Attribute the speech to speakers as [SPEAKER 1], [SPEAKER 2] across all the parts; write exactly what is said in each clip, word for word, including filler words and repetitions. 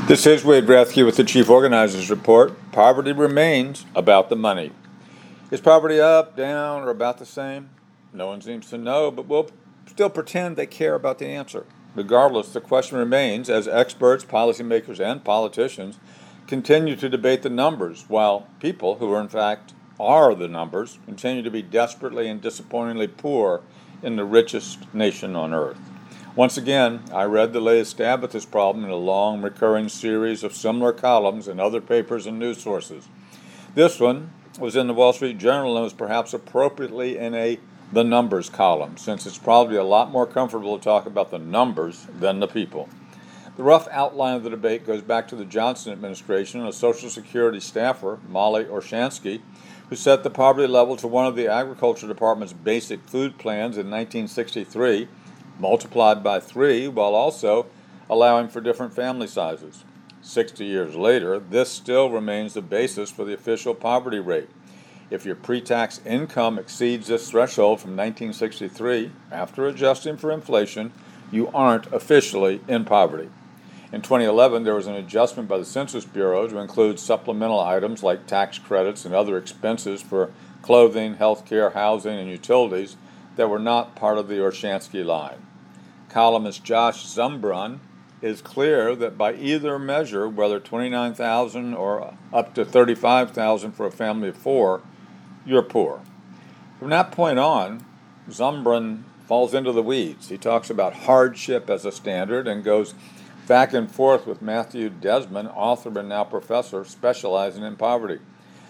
[SPEAKER 1] This is Wade Rathke with the Chief Organizers Report. Poverty remains about the money. Is poverty up, down, or about the same? No one seems to know, but we'll still pretend they care about the answer. Regardless, the question remains as experts, policymakers, and politicians continue to debate the numbers, while people who are in fact are the numbers continue to be desperately and disappointingly poor in the richest nation on earth. Once again, I read the latest stab at this problem in a long, recurring series of similar columns in other papers and news sources. This one was in the Wall Street Journal and was perhaps appropriately in a the numbers column, since it's probably a lot more comfortable to talk about the numbers than the people. The rough outline of the debate goes back to the Johnson administration and a Social Security staffer, Molly Orshansky, who set the poverty level to one of the Agriculture Department's basic food plans in nineteen sixty-three, multiplied by three, while also allowing for different family sizes. Sixty years later, this still remains the basis for the official poverty rate. If your pre-tax income exceeds this threshold from nineteen sixty-three, after adjusting for inflation, you aren't officially in poverty. In twenty eleven, there was an adjustment by the Census Bureau to include supplemental items like tax credits and other expenses for clothing, health care, housing, and utilities that were not part of the Orshansky line. Columnist Josh Zumbrun is clear that by either measure, whether twenty-nine thousand dollars or up to thirty-five thousand dollars for a family of four, you're poor. From that point on, Zumbrun falls into the weeds. He talks about hardship as a standard and goes back and forth with Matthew Desmond, author and now professor specializing in poverty.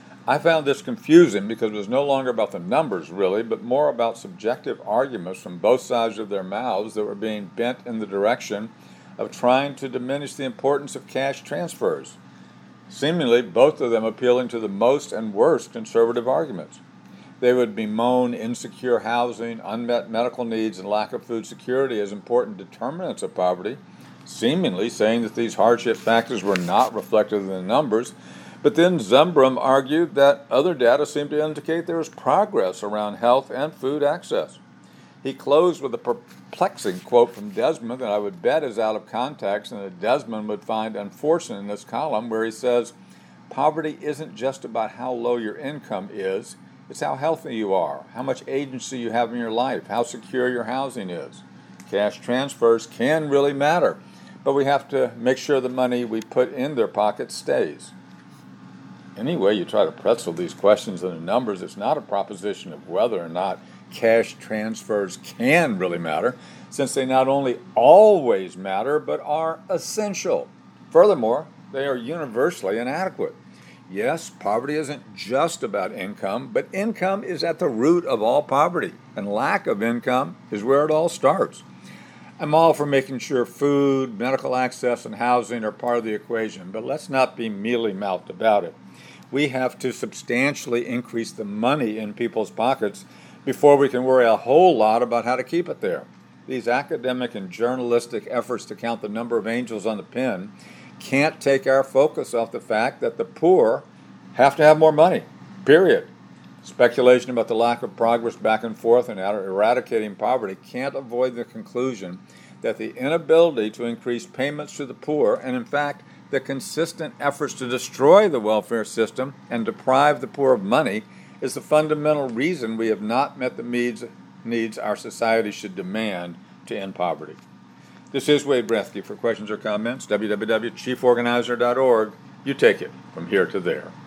[SPEAKER 1] I found this confusing because it was no longer about the numbers, really, but more about subjective arguments from both sides of their mouths that were being bent in the direction of trying to diminish the importance of cash transfers, seemingly both of them appealing to the most and worst conservative arguments. They would bemoan insecure housing, unmet medical needs, and lack of food security as important determinants of poverty, seemingly saying that these hardship factors were not reflected in the numbers. But then Zumbrun argued that other data seemed to indicate there was progress around health and food access. He closed with a perplexing quote from Desmond that I would bet is out of context and that Desmond would find unfortunate in this column, where he says, "Poverty isn't just about how low your income is, it's how healthy you are, how much agency you have in your life, how secure your housing is. Cash transfers can really matter, but we have to make sure the money we put in their pockets stays." Any way you try to pretzel these questions and the numbers, it's not a proposition of whether or not cash transfers can really matter, since they not only always matter, but are essential. Furthermore, they are universally inadequate. Yes, poverty isn't just about income, but income is at the root of all poverty, and lack of income is where it all starts. I'm all for making sure food, medical access, and housing are part of the equation, but let's not be mealy-mouthed about it. We have to substantially increase the money in people's pockets before we can worry a whole lot about how to keep it there. These academic and journalistic efforts to count the number of angels on the pen can't take our focus off the fact that the poor have to have more money, period. Speculation about the lack of progress back and forth in eradicating poverty can't avoid the conclusion that the inability to increase payments to the poor, and in fact, the consistent efforts to destroy the welfare system and deprive the poor of money, is the fundamental reason we have not met the needs, needs our society should demand to end poverty. This is Wade Rathke. For questions or comments, w w w dot chief organizer dot org. You take it from here to there.